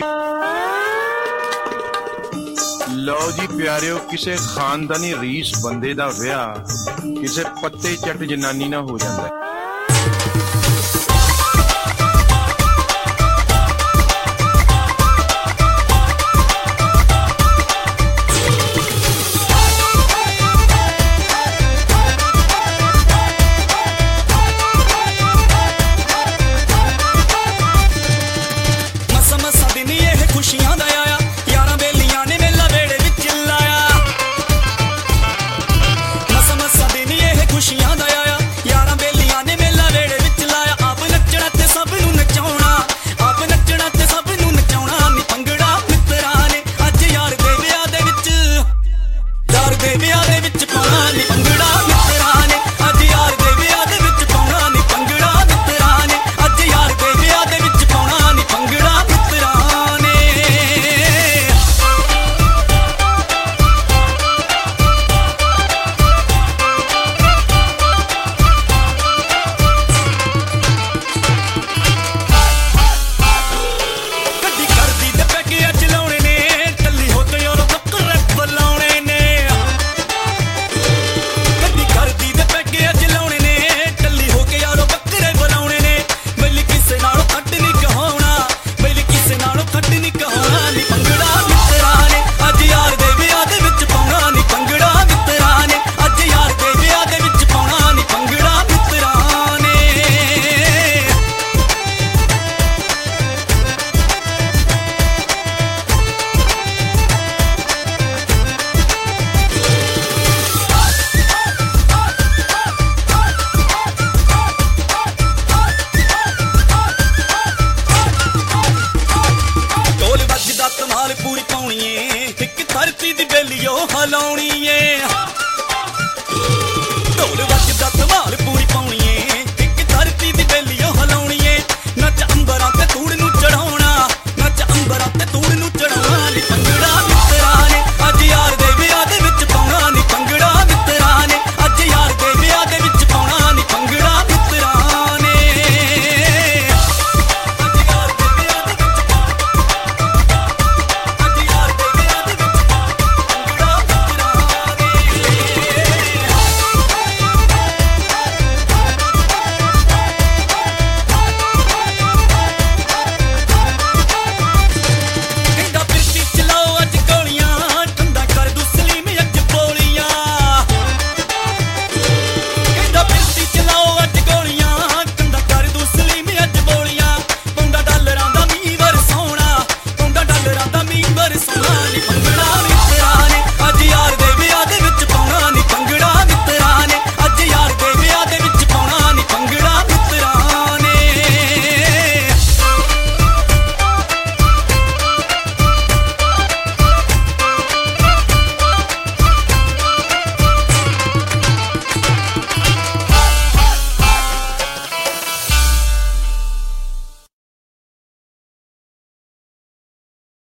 ਲਓ ਜੀ ਪਿਆਰਿਓ, ਕਿਸੇ ਖਾਨਦਾਨੀ ਰੀਸ ਬੰਦੇ ਦਾ ਵਿਆਹ ਕਿਸੇ ਪੱਤੇ ਚੱਟ ਜਨਾਨੀ ਨਾਲ ਹੋ ਜਾਂਦਾ ਹੈ। खुशियां दा आया यारां बेलियां ने मेला वेड़े विच लाया, मसा मसा दिन ये खुशियां दा आया यारां बेलियां ने मेला वेड़े विच लाया। आप नचना ते सब नूं नचाउणा, आप नचना ते सब नूं नचाउणा नी भंगड़ा मित्तरां ने अज यार दे विआह दे विच, यार दे विआह दे विच पाउणा नी भंगड़ा मित्तरां ने अज यार दे विआह दे विच पाउणा नी भंगड़ा मित्तरां ने अज यार दे विआह दे विच पाउणा नी भंगड़ा मित्तरां। पूरी पाउणी एक धरती दी बेलियो हलाउणी।